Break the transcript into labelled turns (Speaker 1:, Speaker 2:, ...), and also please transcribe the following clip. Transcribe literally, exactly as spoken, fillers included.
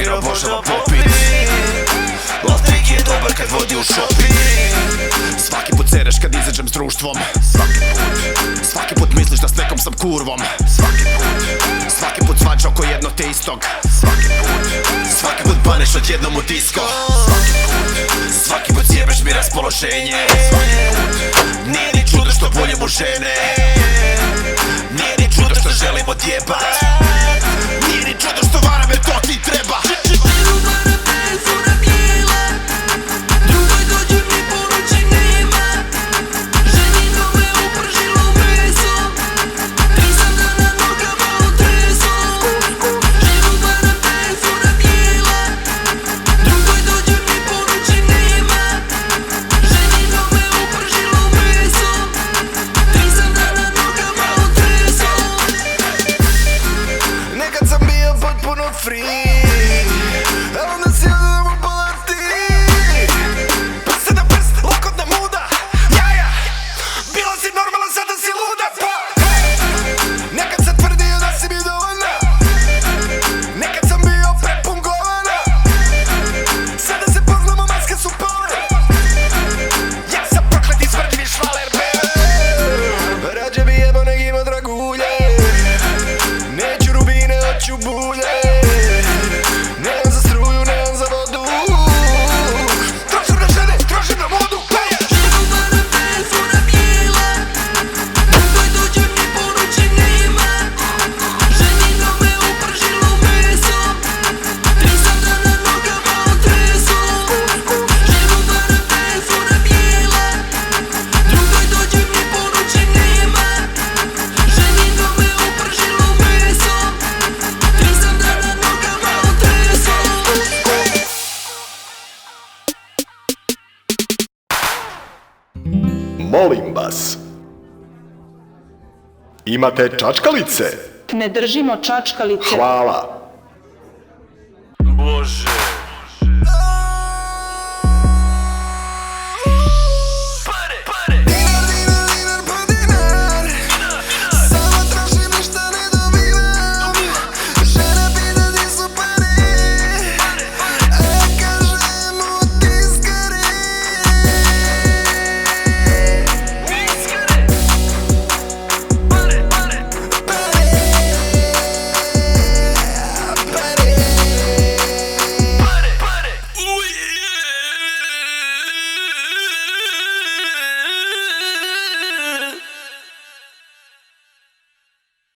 Speaker 1: švager obožava popit. Love je dobar kad vodi u shopping. Svaki put sereš kad izađem s društvom. Svaki put. Svaki put misliš da s nekom sam kurvom. Svaki put. Svaki put svađa oko jedno te istog. Svaki put. Svaki put baneš odjednom u disco. Svaki put. Svaki put sjebeš mi raspoloženje. Svaki put. Nije ni čudo što voljemo žene. Nije ni čudo što želim odjebat. Nije ni čudo što varam jer to ti treba. Free, a onda si odam u palati. Prste na prst, lakotna muda. Jaja, bila si normalna, sada si luda. Pa, nekad sam tvrdio da si mi dovoljna. Nekad sam bio prepun govana. Sada se poznamo, maske su pale. Ja sam prokleti smrtvi švaler, baby. Rađe bi jebo nek ima dragulje. Neću rubine, hoću bulje.
Speaker 2: Molim vas, imate čačkalice?
Speaker 3: Ne držimo čačkalice.
Speaker 2: Hvala.
Speaker 1: Bože.